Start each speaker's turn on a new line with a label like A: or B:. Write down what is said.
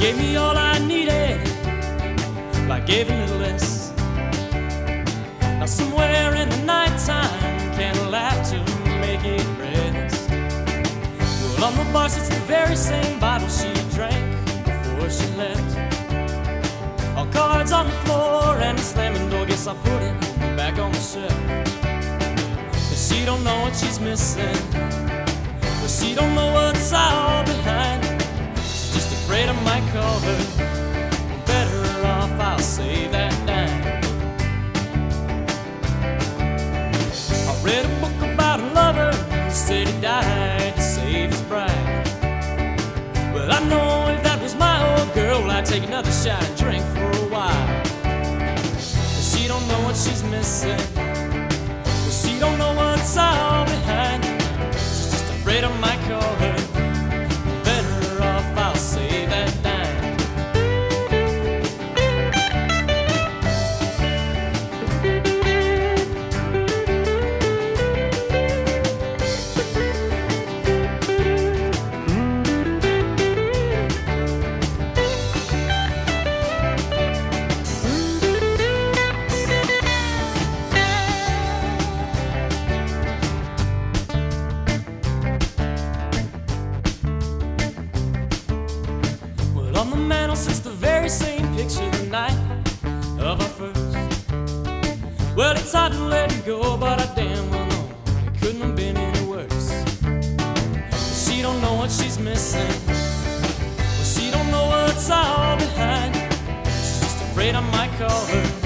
A: gave me all I needed, but I gave a little less. Now somewhere in the nighttime, candle have to make it rest. Well, on the bar sits the very same bottle she drank before she left. All cards on the floor and the slamming door, guess I put it back on the shelf. Cause she don't know what she's missing, but she don't know what's all behind. She's just afraid I might call her. Better off I'll save that dime. I read a book about a lover who said he died to save his bride. Well, I know if that was my old girl, I'd take another shot and drink for a while. But she don't know what she's missing, well, she don't know what's all behind. She's just afraid I might call her. Better off I'll save that dime. On the mantel sits the very same picture the night of our first. Well, it's hard to let it go, but I damn well know it couldn't have been any worse. She don't know what she's missing, well, she don't know what's all behind. She's just afraid I might call her.